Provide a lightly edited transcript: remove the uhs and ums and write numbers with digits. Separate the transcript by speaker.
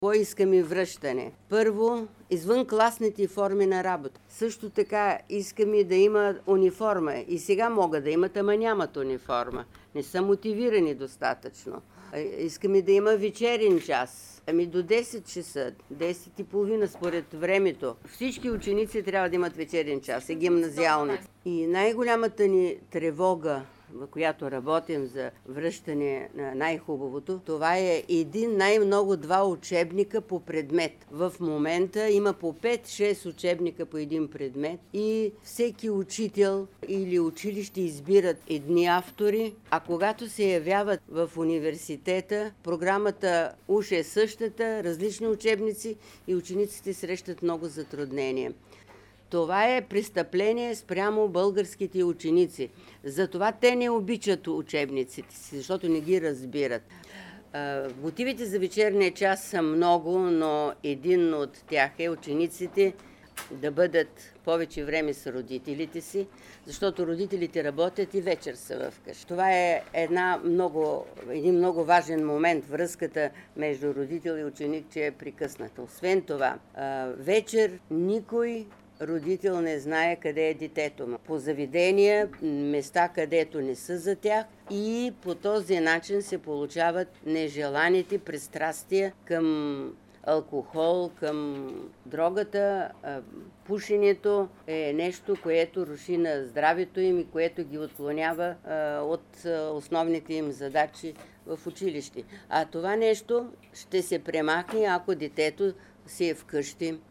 Speaker 1: Какво искаме връщане? Първо, извънкласните форми на работа. Също така искаме да има униформа. И сега могат да имат, ама нямат униформа. Не са мотивирани достатъчно. Искаме да има вечерен час. До 10 часа, 10:30 според времето. Всички ученици трябва да имат вечерен час, гимназиални. И най-голямата ни тревога, в която работим за връщане на най-хубавото, това е най-много 2 учебника по предмет. В момента има по 5-6 учебника по един предмет и всеки учител или училище избират едни автори, а когато се явяват в университета, програмата уж е същата, различни учебници и учениците срещат много затруднения. Това е престъпление спрямо българските ученици. Затова те не обичат учебниците си, защото не ги разбират. Мотивите за вечерния час са много, но един от тях е учениците да бъдат повече време с родителите си, защото родителите работят и вечер са вкъщи. Това е един много важен момент, връзката между родител и ученик, че е прекъсната. Освен това, вечер никой родител не знае къде е детето му. По заведения, места, където не са за тях, и по този начин се получават нежеланите пристрастия към алкохол, към дрогата. Пушенето е нещо, което руши на здравето им и което ги отклонява от основните им задачи в училище. А това нещо ще се премахне, ако детето си е вкъщи,